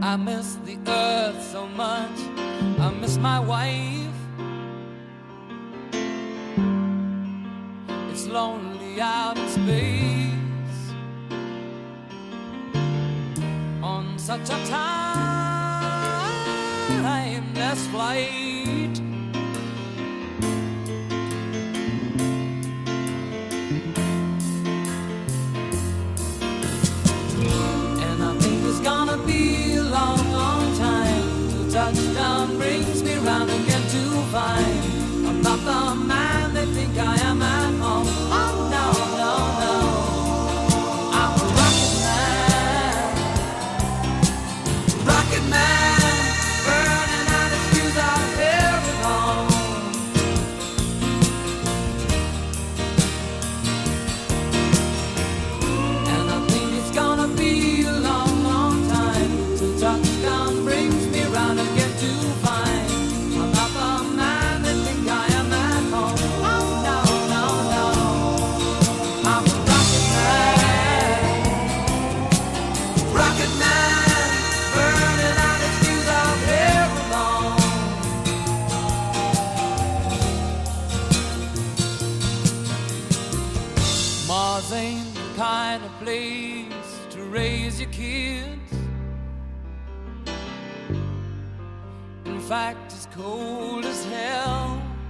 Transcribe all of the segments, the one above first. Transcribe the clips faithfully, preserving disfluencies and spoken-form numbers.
I miss the earth so much. I miss my wife. It's lonely out in space on such a timeless flight. And I think it's gonna be a long, long time till touchdown brings me round again to find I'm not the man they think I am at home. Oh no, no, no, I'm a rocket man, rocket man, burning out his fuse out here at home. And I think it's gonna be a long, long time till touchdown brings me round again to find I'm not the man they think I am at home. Oh no, no, no, I'm a rocket man, rocket man, burning out his fuse out here alone. Mars ain't the kind of place to raise your kids. In fact, it's cold as hell,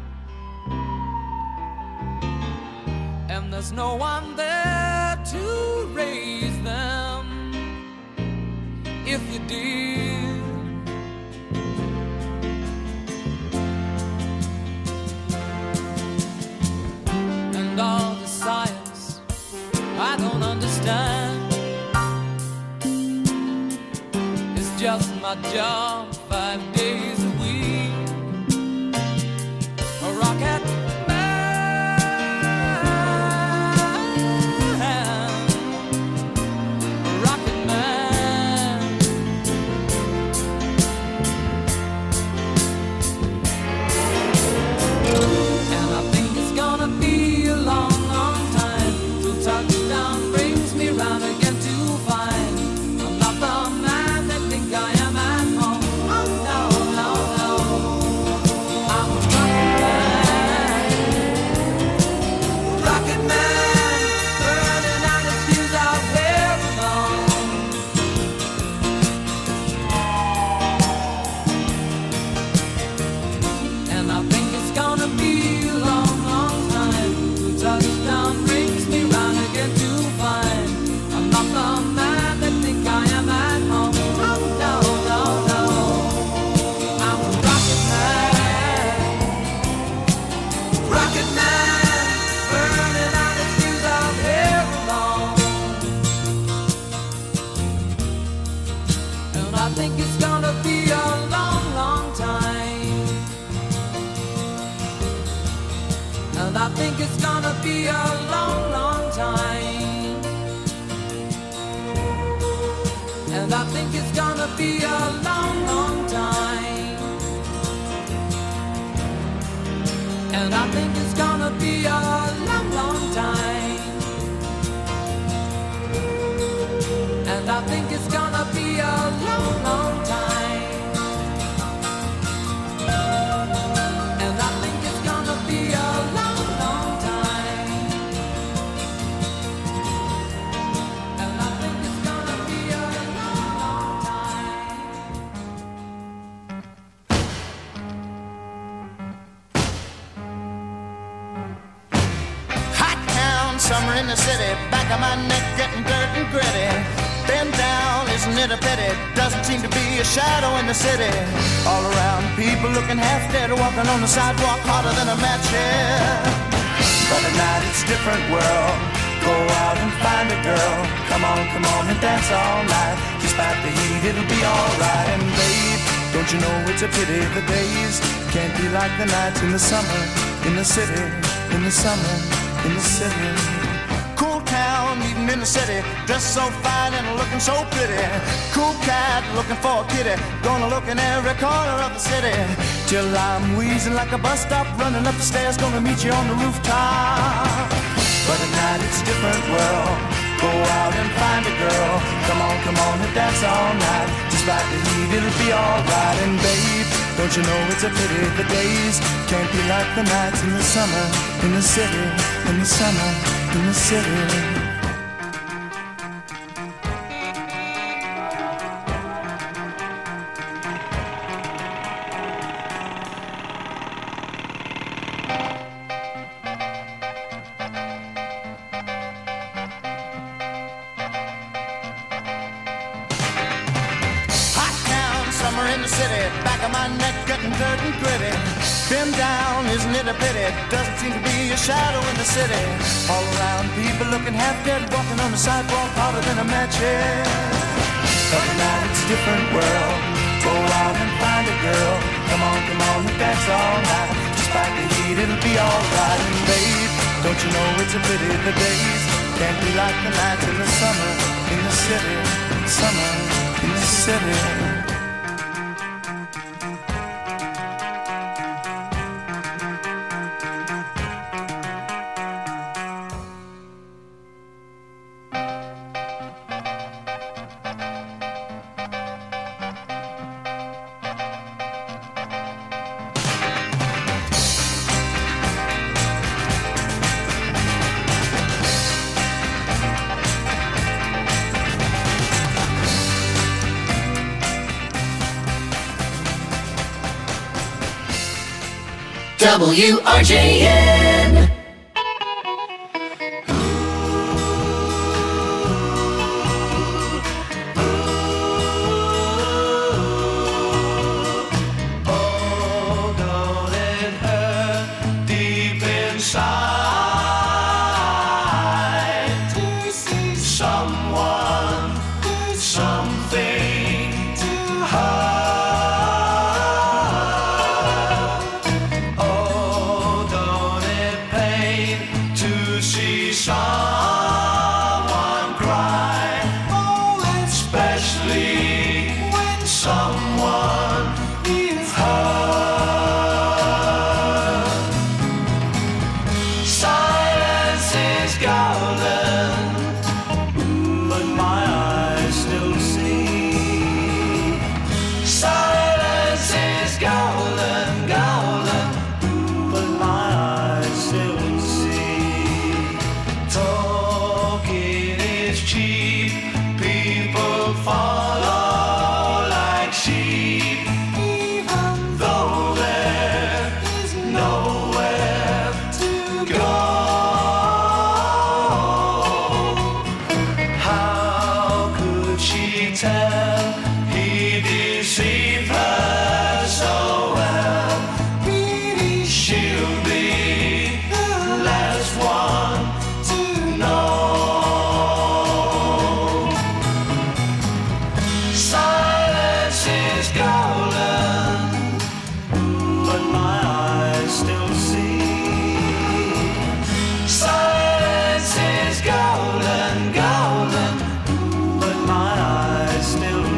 and there's no one there to raise them if you did. And all the science I don't understand, it's just my job five days a week. A rocket man, a rocket man. And I think it's gonna be a long, long time till touchdown brings me round again to find I'm not the man they think I am at home. Oh no, no, no, I'm a rocket man, rocket man, burning out his fuse out here alone. And I think it's gonna be a long, long time till touchdown brings me round again to find I'm not the man they think I am at home. Oh no, no, no, I'm a rocket man, rocket man, burning out his fuse out here alone. And I think it's gonna be a long, long time. And I think it's gonna be a long, long time. And I think it's gonna be a long, long time. And I think it's gonna be a long, long time. And I think it's gonna be a long, long time. And I think it's gonna be a long, long time. And I think it's gonna be a long, long time. Hot town, summer in the city, back of my neck getting dirt and gritty. Bend down, isn't it a pity? Doesn't seem to be a shadow in the city. All around, people looking half dead, walking on the sidewalk harder than a match here. But at night it's a different world. Go out and find a girl. Come on, come on and dance all night. Despite the heat, it'll be alright. And babe, don't you know it's a pity the days can't be like the nights in the summer, in the city, in the summer, in the city. Cool town, meeting in the city, dressed so fine and looking so pretty. Cool cat, looking for a kitty, gonna look in every corner of the city. Till I'm wheezing like a bus stop, running up the stairs, gonna meet you on the rooftop. But at night it's a different world. Go out and find a girl. Come on, come on and dance all night. Despite the heat, it'll be alright. And babe, don't you know it's a pity the days can't be like the nights in the summer, in the city, in the summer, in the city. In the city, back of my neck getting dirt and gritty. Been down, isn't it a pity? Doesn't seem to be a shadow in the city. All around, people looking half dead, walking on the sidewalk harder than a match head. But now it's a different world. Go out and find a girl. Come on, come on, and dance all night. Despite the heat, it'll be alright. And babe, don't you know it's a pity the days can't be like the nights in the summer, in the city, summer, in the city. W R J N. Oh, don't it hurt deep inside to see someone, something to hurt? Someone cry, oh, especially when someone is hurt. Silence is golden, but my eyes still see. Silence is golden, golden, but my eyes still see. Talking is cheap, people follow like sheep, even though there is nowhere to go. How could she tell he deceived her so well? Really, she'll be the last one to know. Silence is golden, but my eyes still see. Silence is golden, golden, but my eyes still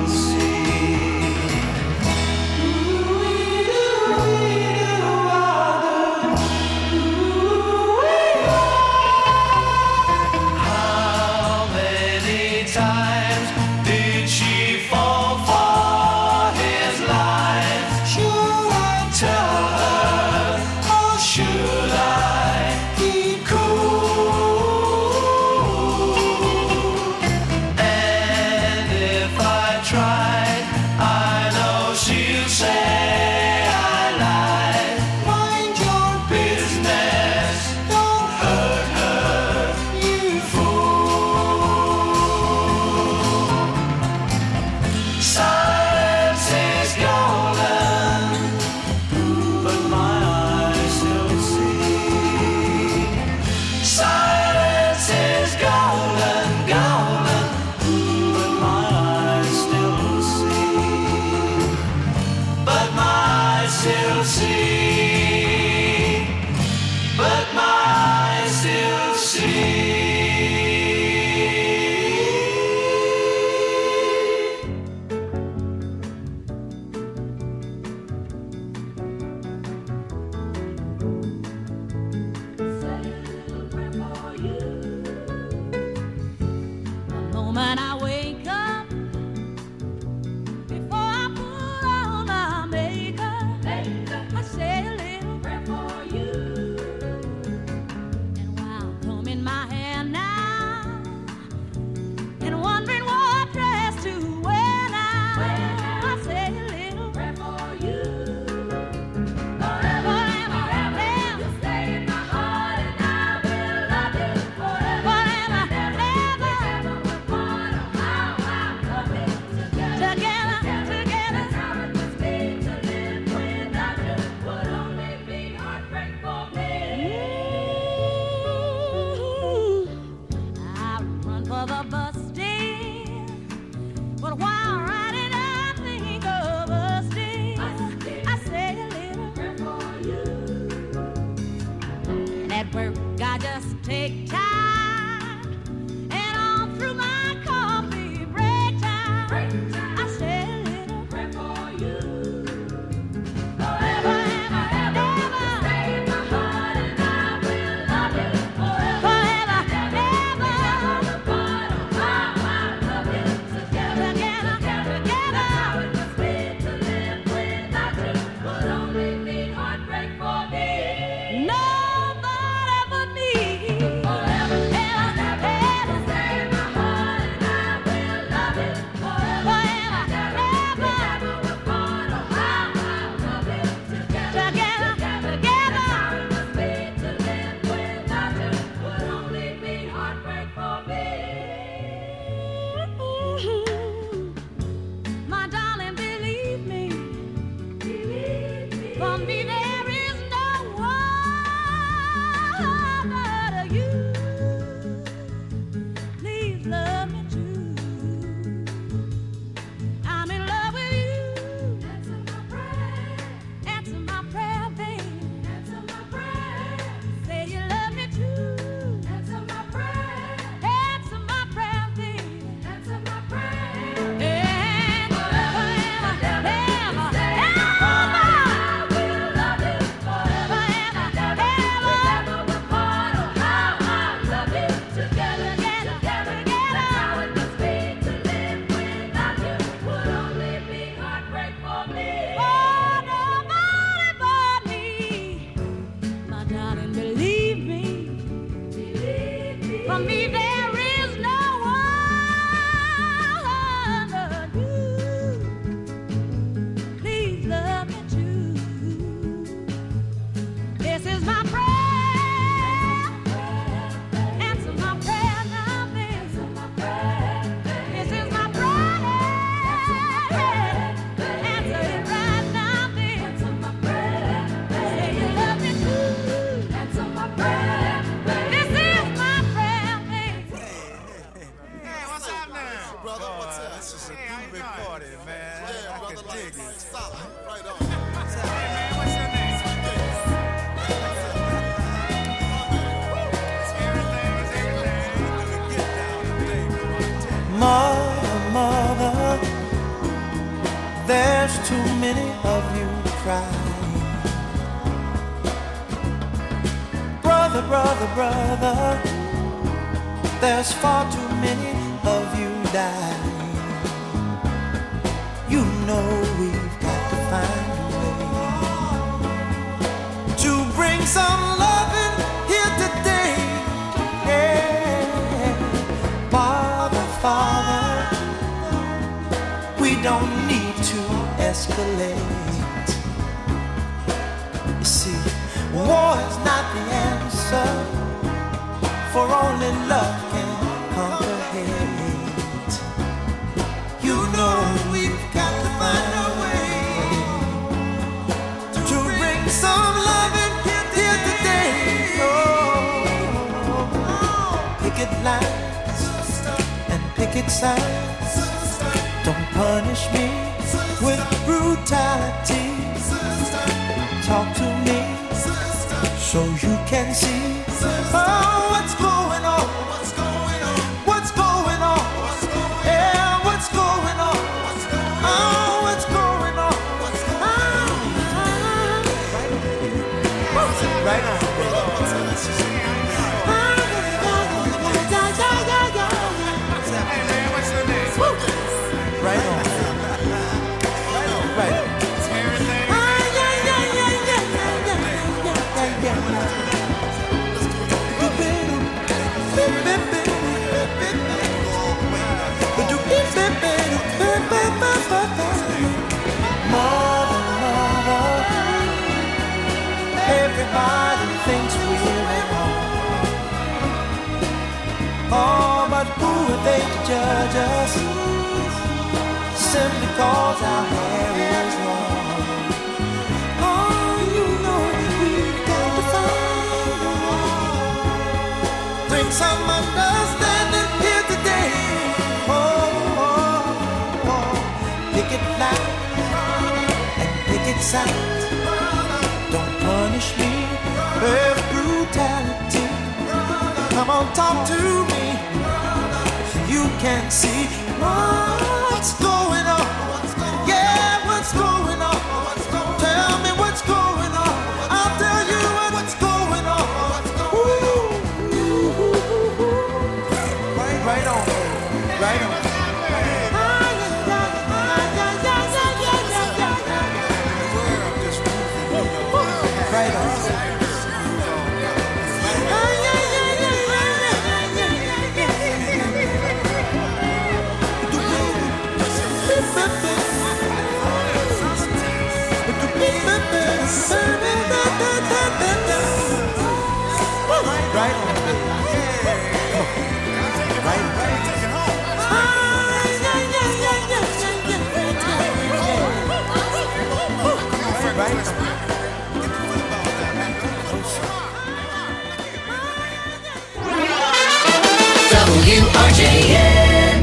brother. What's up? This is a groovy party, man. Yeah, I brother. can Like, dig like it. solid. Right on. Hey, man, what's your name? Mother, mother, there's too many of you crying. Brother, brother, brother, there's far too many of you dying. You know we've got to find a way to bring some loving here today. Yeah. Father, Father, we don't need to escalate. You see, war is not the answer, for only love can conquer hate. You know we've got to find a way to bring some loving here today. Oh, picket lines and picket signs, don't punish me with brutality. Talk to me so you can see. Oh, what's going on? What's going on? What's going on? Yeah, what's going on? Oh, what's going on? Right on. Hey, man, what's your name? Right on. Right on. Everything. Mother, mother, everybody thinks we're at home. Oh, but who are they to judge us? Simply cause our hair is long. Oh, you know we've got to find a way. Bring some understanding here today. Oh, oh, oh. Picket lines and picket signs, don't punish me with brutality. Come on, talk to me so you can see what's going on. Yeah, what's going on? Tell me what's going on. I'll tell you what's going on. Ooh. Right on, right on. Right on. Right on. Right, right. W R J N.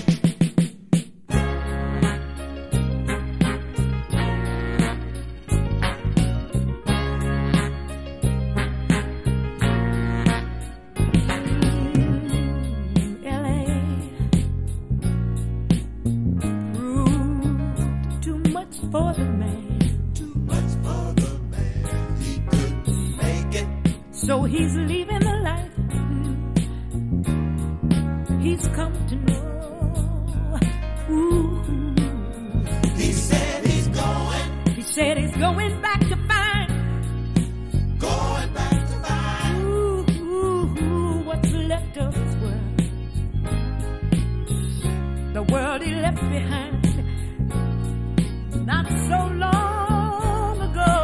For the man, too much for the man, he couldn't make it. So he's leaving the life he's come to know. Ooh. He said he's going. He said he's going back to find. Going back to find. Ooh, ooh, ooh, what's left of his world? The world he left behind. Not so long ago.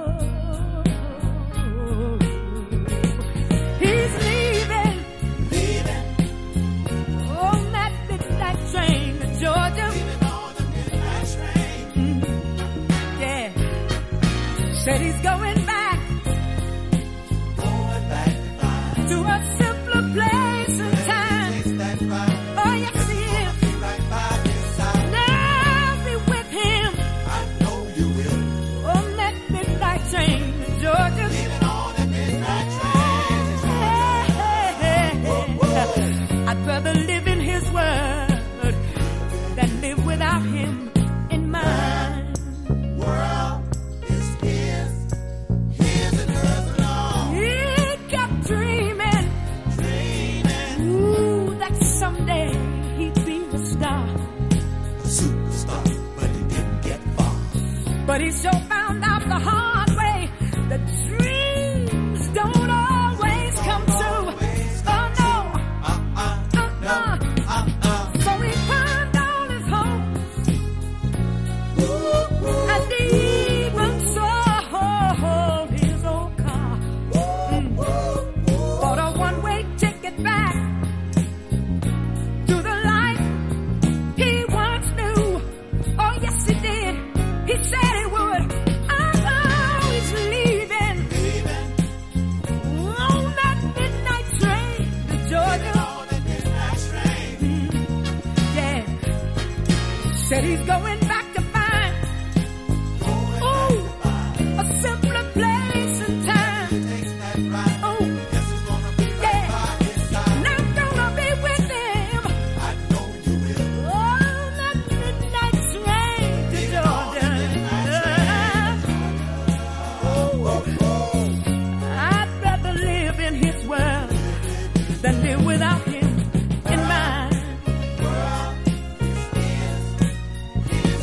He's leaving, leaving on that midnight train to Georgia. Leaving on the midnight train. Mm-hmm. Yeah. Said he's going back, going back to a simpler place and time. Oh, yes, he is. without him in mind. World is his, his and hers alone. He kept dreaming, Dreaming, ooh, that someday he'd be a star. a superstar, but he didn't get far. But he sure found out the hard way that dreams don't always come true. Oh no, uh-uh. So he climbed all his hopes, and he even sold his old car. Mm. Bought a one-way ticket back to the life he once knew. Oh yes he did. He said he would. Oh, he's leaving on that midnight train to Georgia. Mm. Yeah. Said he's going back to find, ooh, a simpler place and time. Oh, yeah. And I'm gonna be with him on that midnight train to Georgia. I'd rather live in his world than live without him in mine.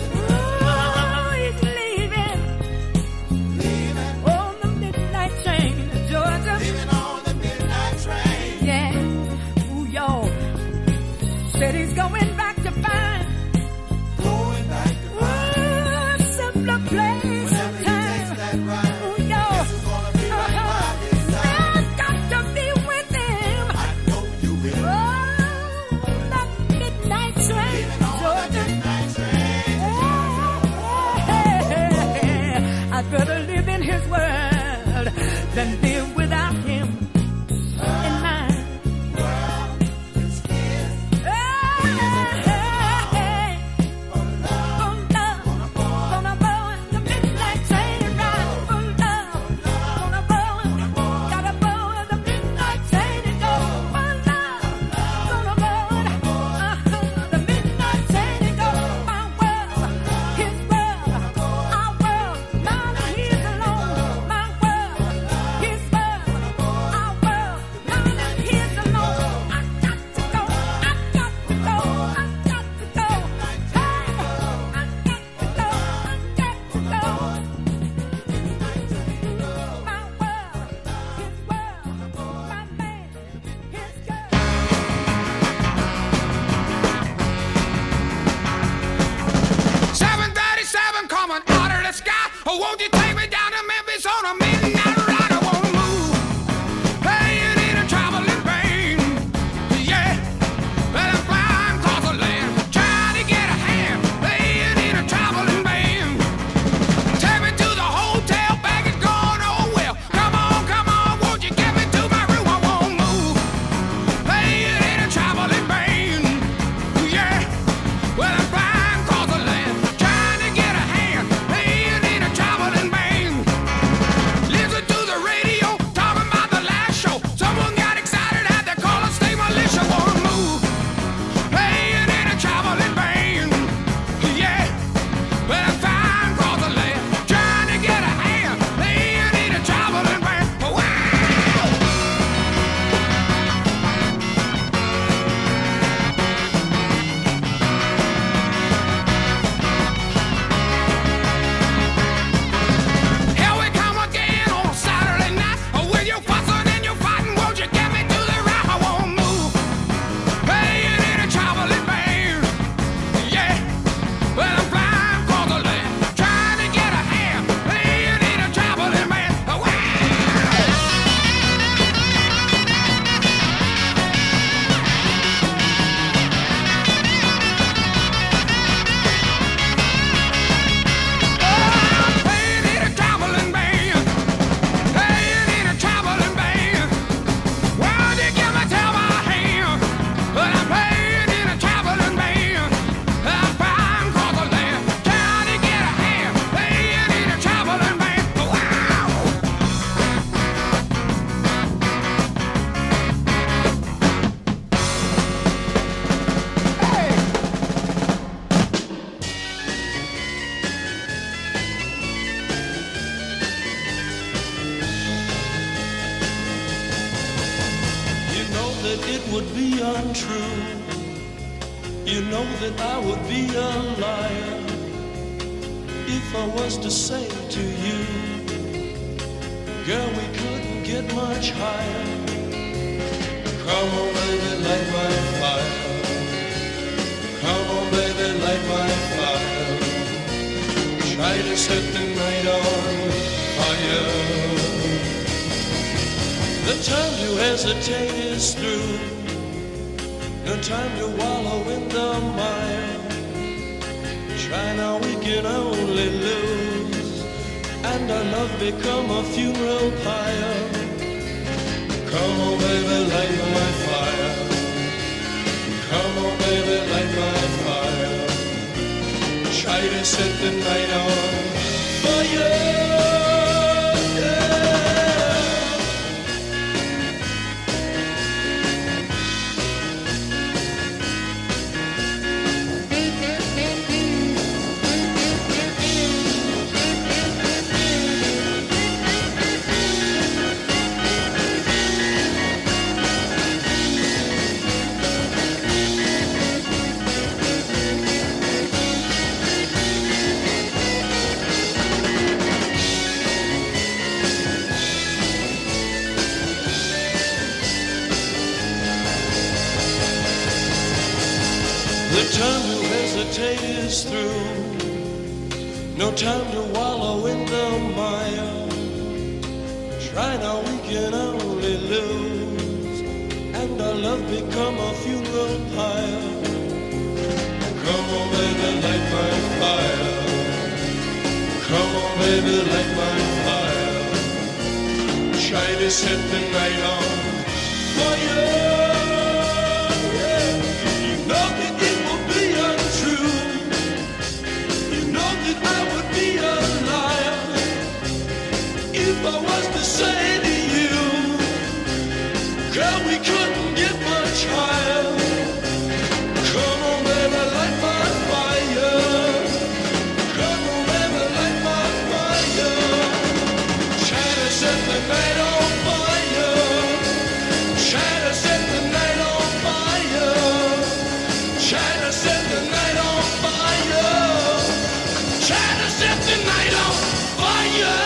untrue, you know that I would be a liar if I was to say to you, girl, we couldn't get much higher. Come on, baby, light my fire. Come on, baby, light my fire. Try to set the night on fire. The time to hesitate is through. No time to wallow in the mire. Try now, we can only lose, and our love become a funeral pyre. Come on, baby, light my fire. Come on, baby, light my fire. Try to set the night on fire. The time to hesitate is through. No time to wallow in the mire. Try now, we can only lose, and our love become a funeral pyre. Come on, baby, light my fire. Come on, baby, light my fire. Try to set the night on fire. If I was to say to you, girl, we couldn't get much higher. Come on, baby, light my fire. Come on, baby, light my fire. Try to set the night on fire. Try to set the night on fire. Try to set the night on fire. Try to set the night on fire.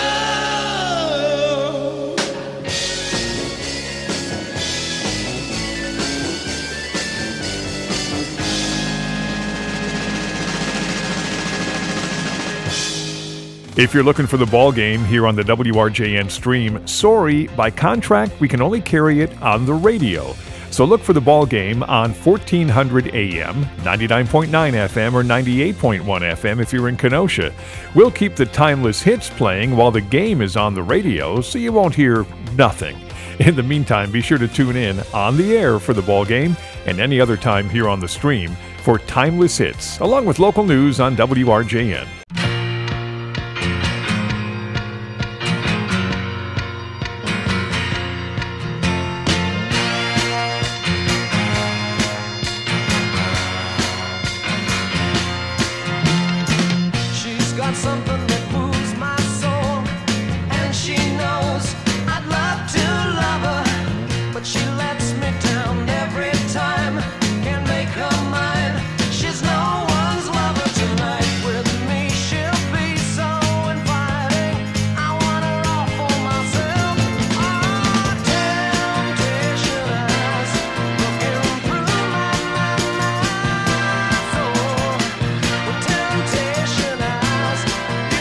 If you're looking for the ball game here on the W R J N stream, sorry, by contract, we can only carry it on the radio. So look for the ball game on fourteen hundred A M, ninety-nine point nine F M, or ninety-eight point one F M if you're in Kenosha. We'll keep the timeless hits playing while the game is on the radio, so you won't hear nothing. In the meantime, be sure to tune in on the air for the ball game and any other time here on the stream for timeless hits, along with local news on W R J N. Something that moves my soul, and she knows I'd love to love her, but she lets me down every time. Can't make her mine. She's no one's lover tonight. With me she'll be so inviting. I want her all for myself. Oh, temptation eyes looking through my, my, my soul. With temptation eyes.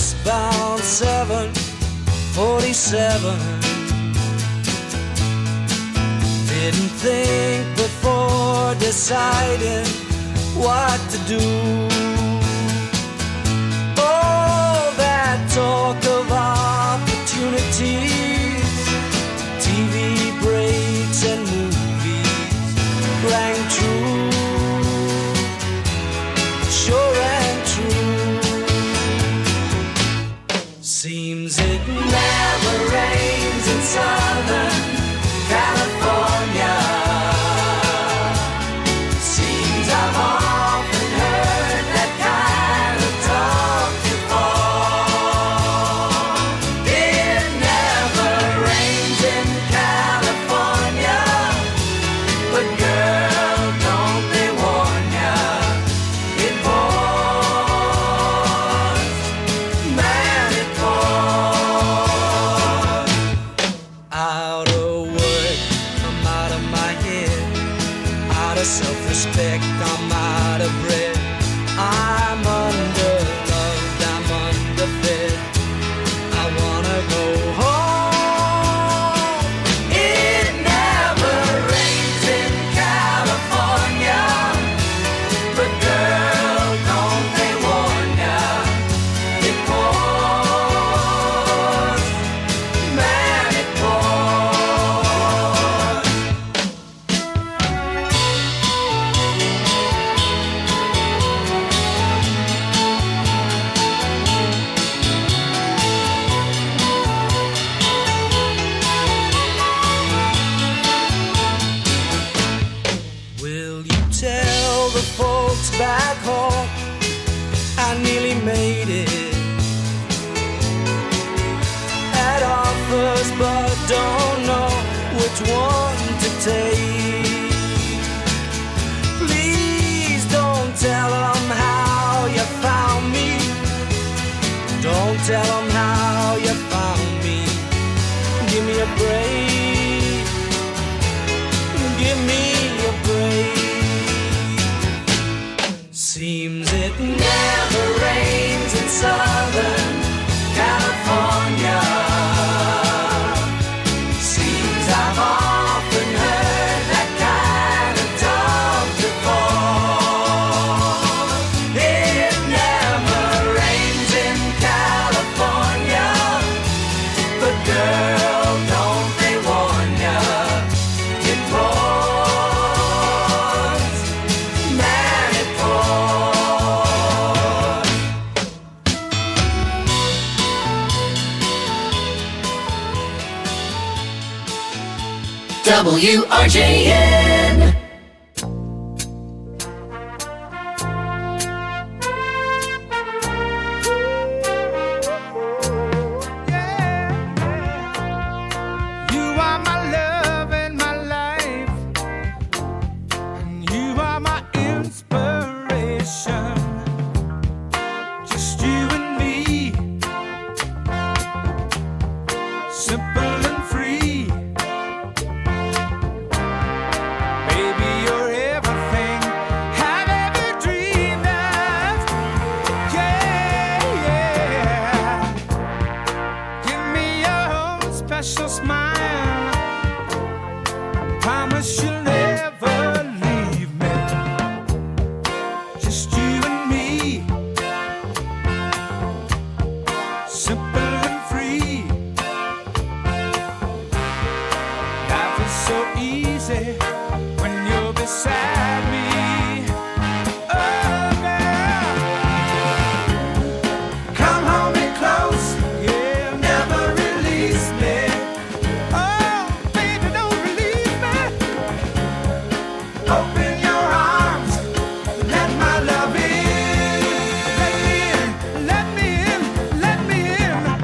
westbound seven forty-seven. Didn't think before deciding what to do. Oh, that talk of opportunities, T V breaks and movies rang true, sure and true. Seems it never rains in Southern California. Seems I've often heard that kind of talk before. It never rains in California, but girl, don't they warn ya, it pours, man, it pours. Out of work, I'm out of my head. Out of self-respect, I'm out of bread. I'm underloved, I'm underfed. I wanna go home. It never rains in California, but girl, don't they warn ya, it pours, man, it pours. Will you tell the folks back home I nearly made it? Had offers but don't know which one to take. Please don't tell them how you found me. Don't tell them how you found me. Give me a break. Give me a break. Seems it never rains in Southern California. Seems I've often heard that kind of talk before. It never rains in California, but girl, don't they warn ya, it pours, man, it pours. W R J N. You are my love and my life, and you are my inspiration. Just you and me, simple and free. Baby, you're everything I've ever dreamed of. Yeah, yeah. Give me your own special smile. Promise you'll never leave me. Just you and me, simple and free. Life is so easy when you're beside me. Oh, girl, come hold me close, yeah, never release me. Oh, baby, don't release me. Open your arms, let my love in. Let me in, let me in, let me in.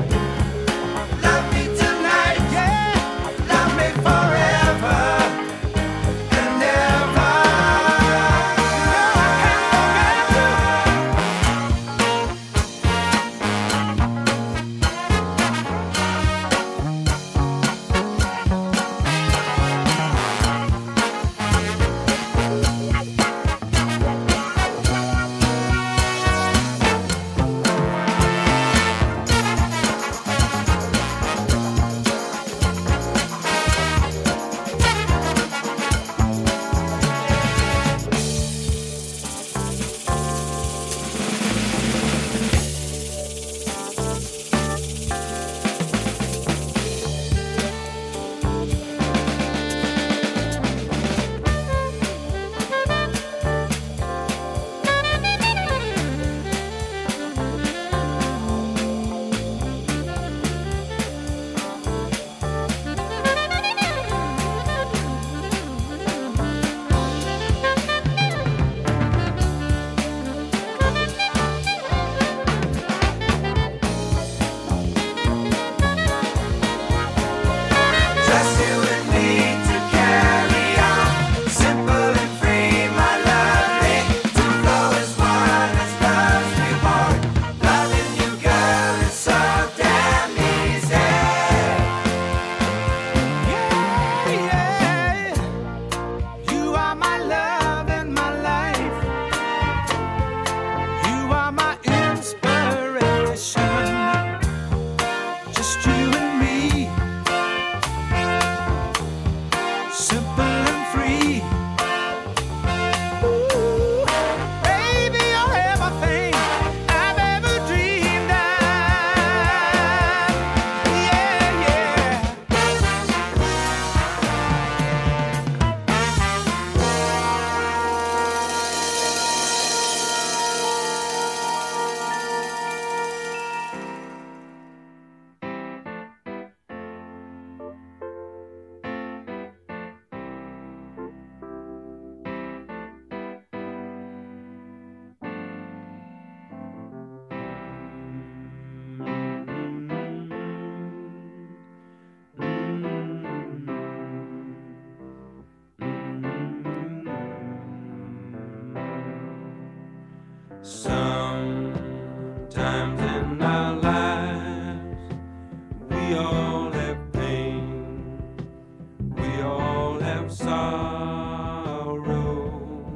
Sometimes in our lives we all have pain, we all have sorrow,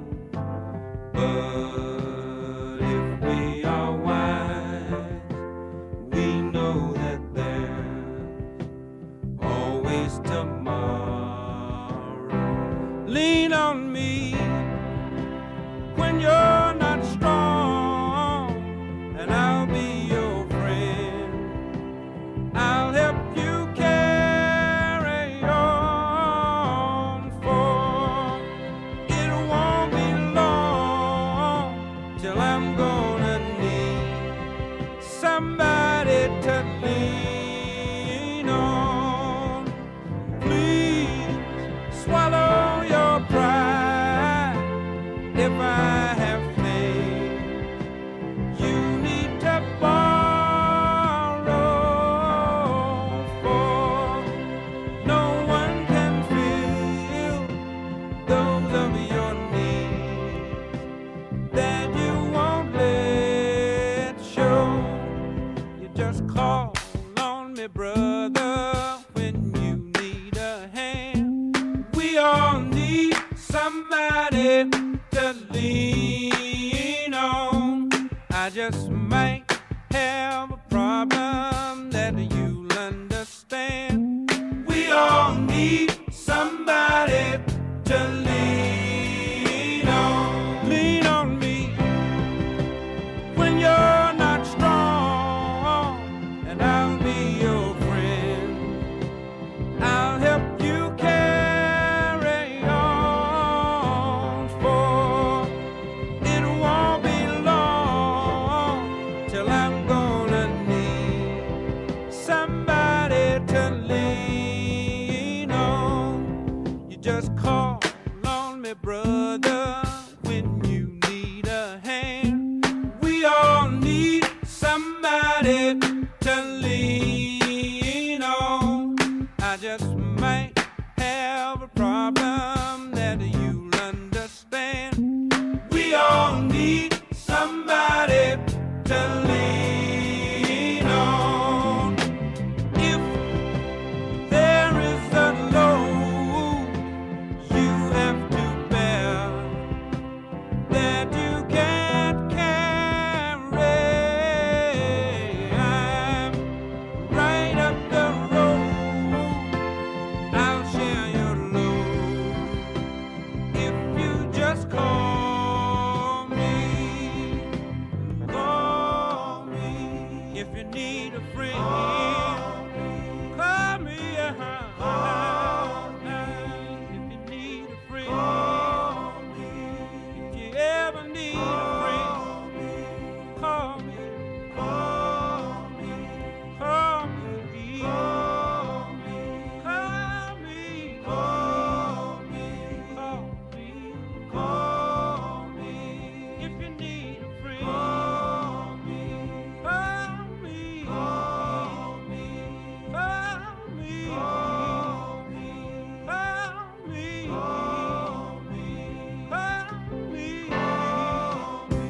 but if we are wise, we know that there's always tomorrow. Lean on me when you're not strong, and I'll be your friend. I'll help you carry on, for it won't be long till I'm gonna need somebody to lean on. Please swallow your pride if I have faith. You need to borrow, for no one can fill those of your needs that you won't let show. You just call on me, brother, when you need a hand. We all need somebody to lean on. I just might have a problem that you'll understand. We all need somebody to lean on. Lean on me when you're not strong, and I'll be your friend. I'll help you carry on, for it won't be long till I'm gonna need somebody to lean on. You just call on me, brother, when you need a hand. We all need somebody to lean on. I just might have a problem that you'll understand. We all need somebody to lean on. If there is a load you have to bear that you can't carry, I'm right up the road. I'll share your load if you just call me. Call me if you need a friend. Call me, uh-huh. If you need a friend. If you ever need a friend, call me. Call me. Call me. Call me. Call me. Call me. Call me. Call me. If you need a friend, call me. Call me. Call me. Call me. Call me. Call me. Call me. Call me.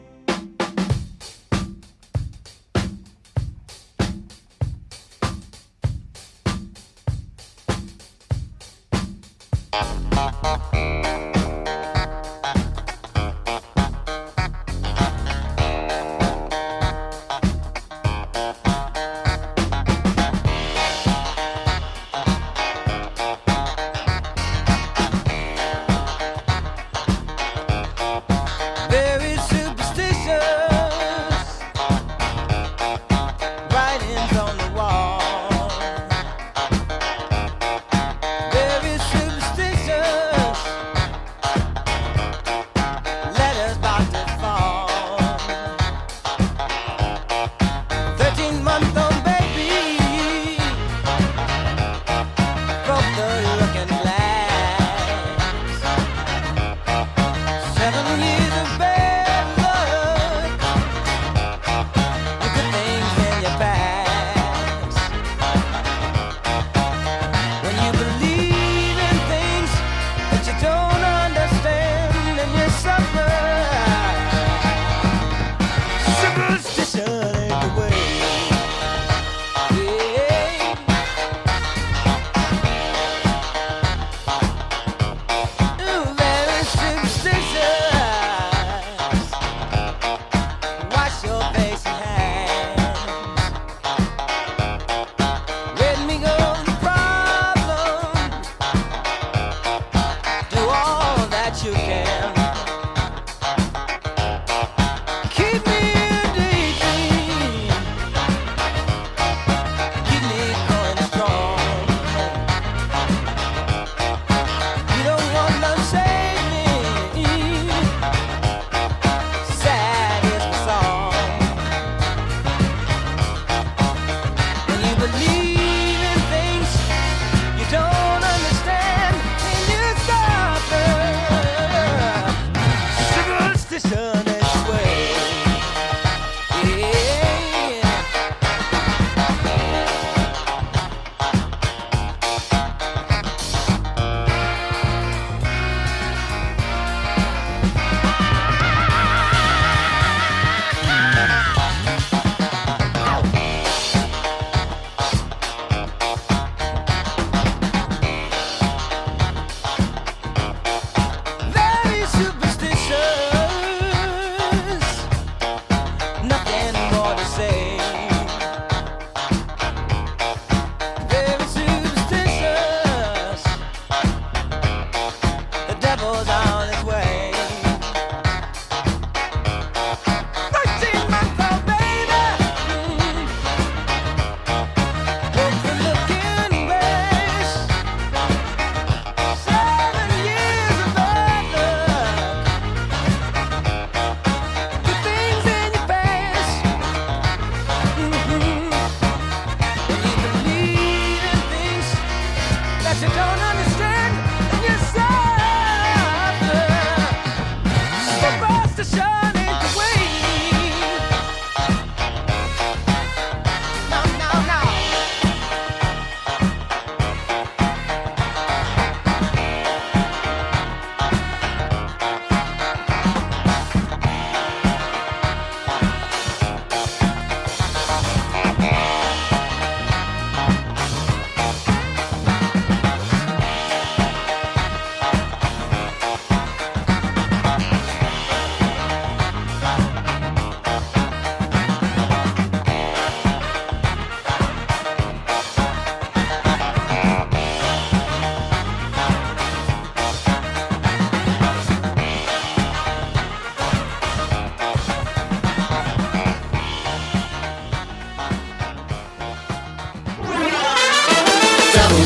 Very superstitious writings on the wall. Very superstitious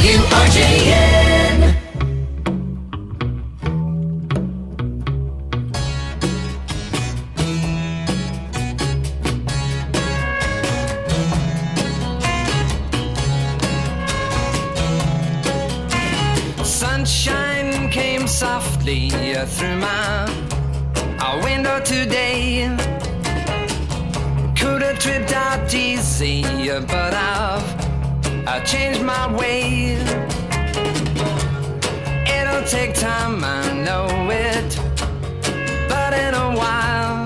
W R J N. Sunshine came softly through my our window today. Could have tripped out easy, but I've I changed my way. It'll take time, I know it, but in a while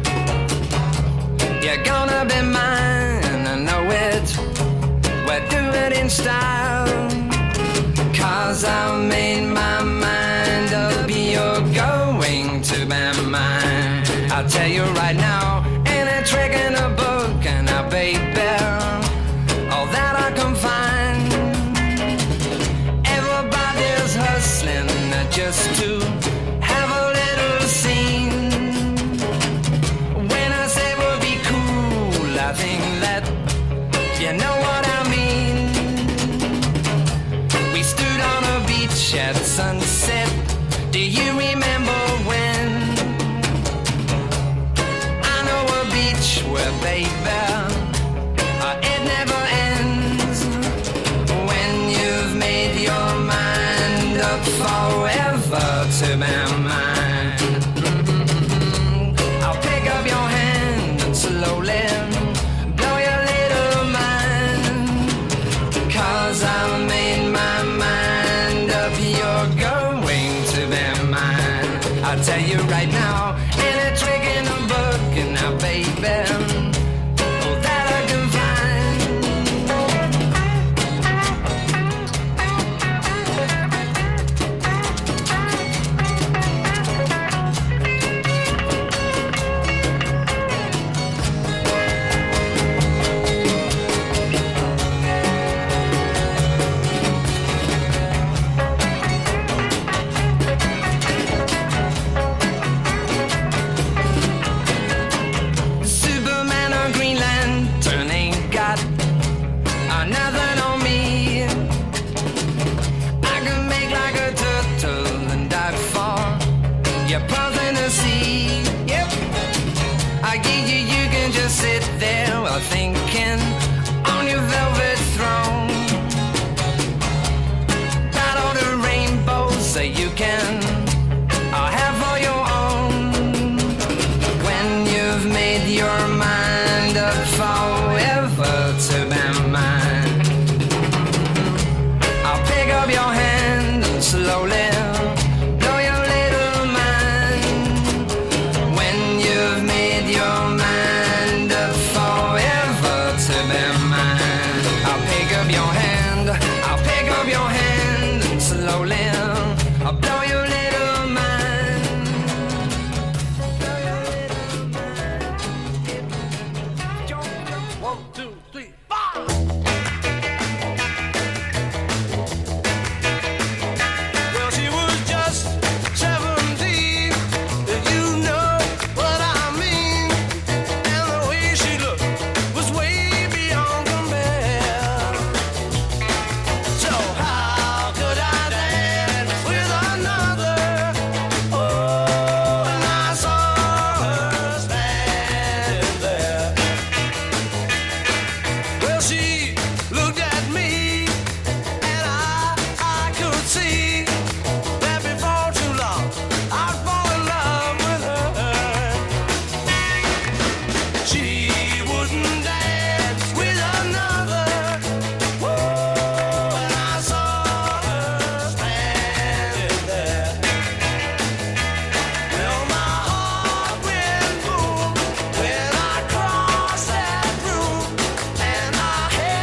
you're gonna be mine, I know it. We'll do it in style, 'cause I've made my mind up. You're going to be mine. I'll tell you right now, ain't a trick in a book, and I baby, all that I can find. Everybody's hustling just to have a little scene. When I say we'll be cool, I think that you know what I mean. We stood on a beach at sunset. Do you remember when? I know a beach where, baby, uh, it never ends. When you've made your mind up forever to be mine. Mm-hmm. I'll pick up your hand and slowly blow your little mind. 'Cause I've made my mind up. You're going to be mine. I'll tell you right now, ain't a trick in a book, and now, baby, all that I can find. Superman or Green Lantern ain't got uh, nothing on me. I can make like a turtle and dive for your pearls in the sea. Yep, I get you, you can just sit there while thinking on your velvet throne. Got all the rainbows that you can uh, have for your own. When you've made your mind up forever to be mine, I'll pick up your hand and slowly blow your little mind. When you've made your mind up forever to be mine, I'll pick up your hand, I'll pick up your hand and slowly I'll blow your little mind. Blow your little mind. One, two, three, four. Well, she was just seventeen, you know what I mean. And the way she looked was way beyond compare. So how could I dance with another? Oh, and I saw her standing there. Well, she looked at me, and I, I could see that before too long I'd fall in love with her. She wouldn't dance with another. Whoa, and I saw her standing there. Well, my heart went boom when I crossed that room, and I held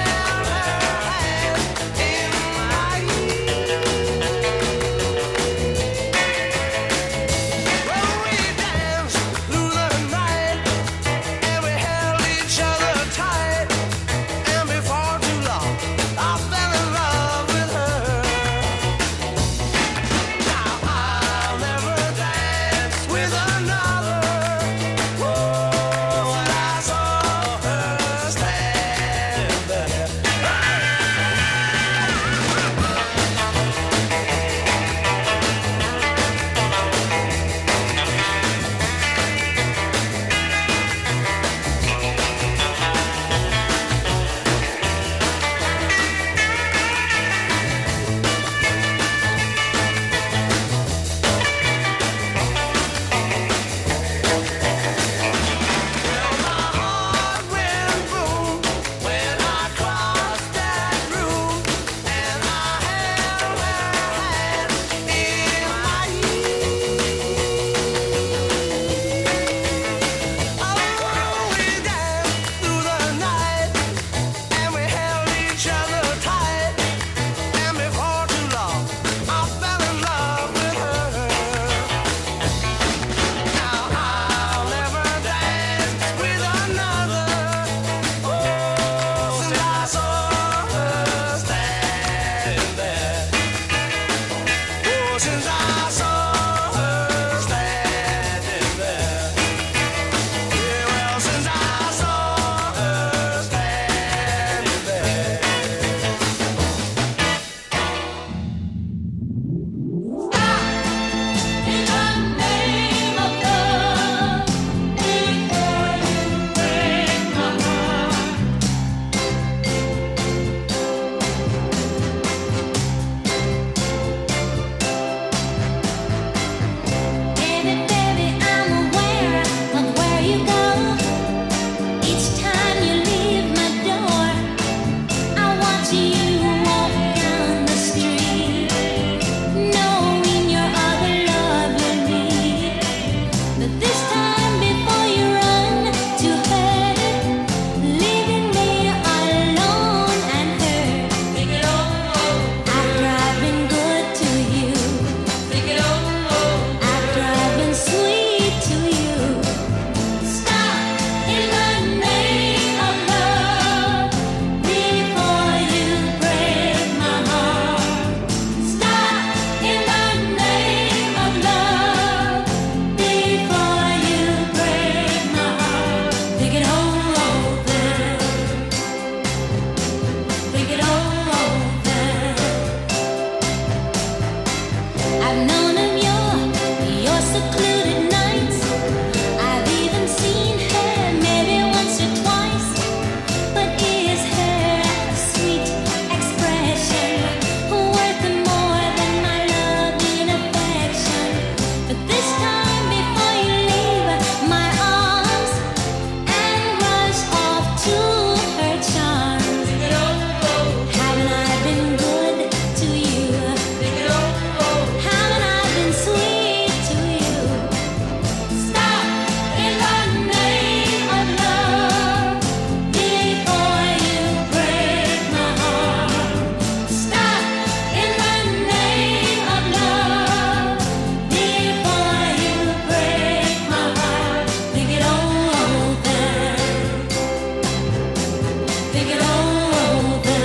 think it over.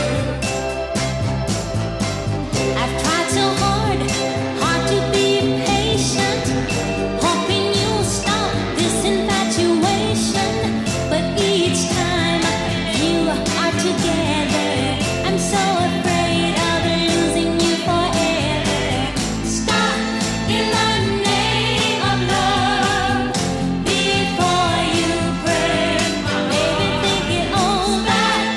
I've tried so hard, hard to be patient, hoping you'll stop this infatuation. But each time you are together, I'm so afraid of losing you forever. Stop in the name of love before you break. Baby, think it over.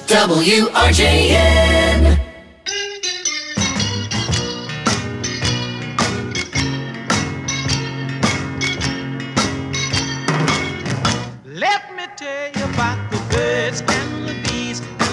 W R J N. Let me tell you about